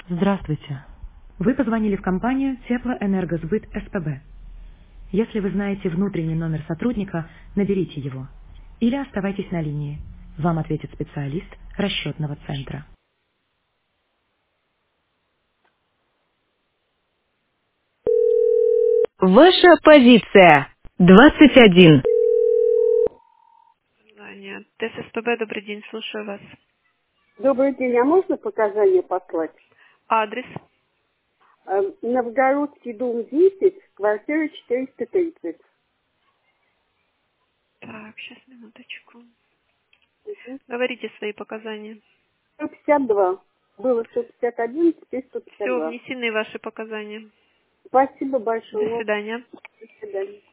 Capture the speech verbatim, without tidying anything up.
Здравствуйте. Вы позвонили в компанию Теплоэнергосбыт СПБ. Если вы знаете внутренний номер сотрудника, наберите его. Или оставайтесь на линии. Вам ответит специалист расчетного центра. Ваша позиция. двадцать один. Аня, ТССПБ, добрый день, слушаю вас. Добрый день, а можно показания послать? Адрес? Э, Новгородский дом десять, квартира четыреста тридцать. Так, сейчас, минуточку. Мгм. Говорите свои показания. сто пятьдесят два. Было сто пятьдесят один, теперь сто пятьдесят Все, два. внесены ваши показания. Спасибо До большое. Ну, свидания. до свидания.